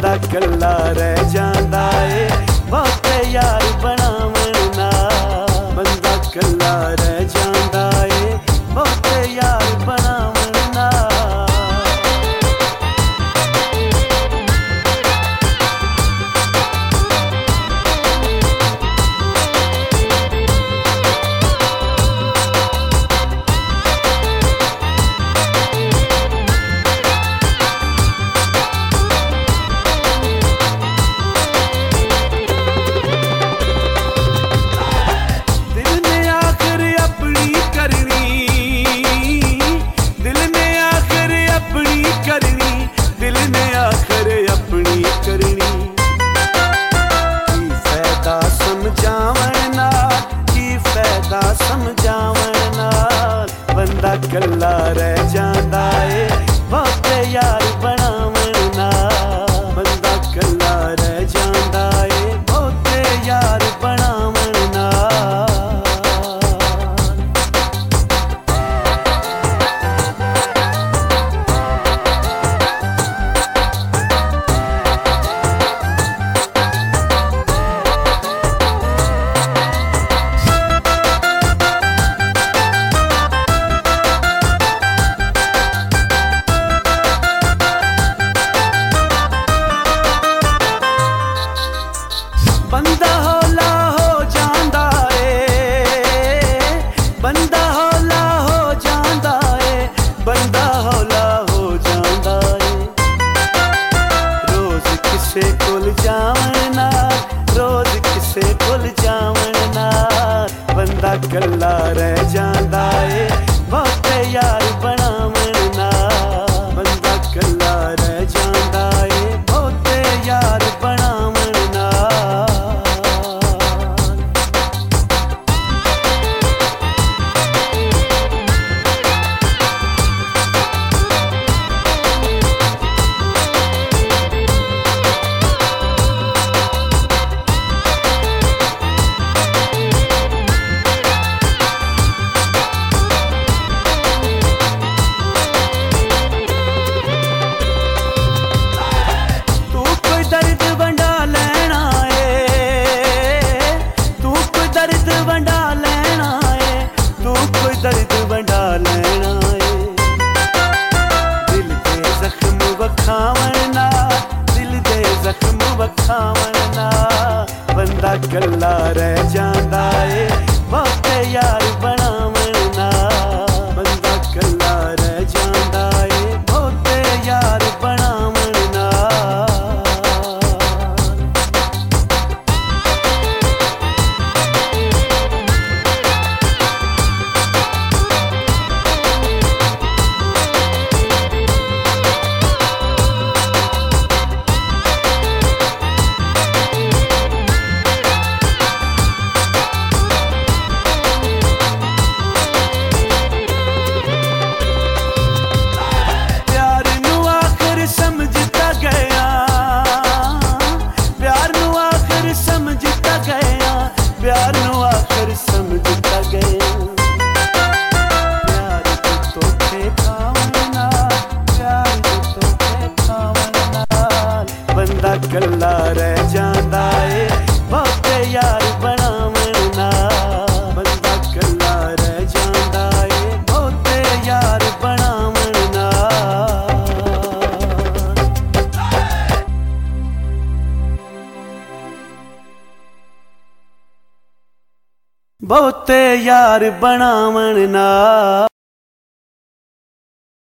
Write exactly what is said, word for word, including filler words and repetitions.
बंदा कल्ला रह जांदा ए बहुते यार बनावन नाल। बंदा कल्ला रह जांदा ए बहुते यार बनावन नाल। समझावन नाल बंदा कल्ला रह जांदा ए बहुते यार बनावन नाल। बंदा कल्ला रह जांदा ए बहुते यार बनावन नाल। बंदा हौला हो जांदा ए बंदा हौला हो जांदा ए बंदा हौला हो जांदा ए। रोज किसे कोल जावन नाल रोज किसे कोल जावन नाल बंदा कल्ला रह जांदा ए बहुते यार बनावन नाल। बंदा कल्ला रह जांदा ए बहुते यार बनावन नाल। दर्द वंडा लेना ए दिल दे जख्म वखावन नाल दिल दे जख्म वखावन नाल बंदा कल्ला रह जांदा ए बहुते यार बनावन नाल। बंदा कल्ला रह जांदा ए बहुते यार बनावन नाल। प्यार नू आखिर समझता गया प्यार तो तोखे खावन नाल प्यार तो तोखे खावन नाल बंदा कल्ला रह जांदा ए बहुते यार बनावन नाल। बंदा कल्ला रह जांदा ए बहुते यार बनावन नाल। बहुते यार बनावन नाल।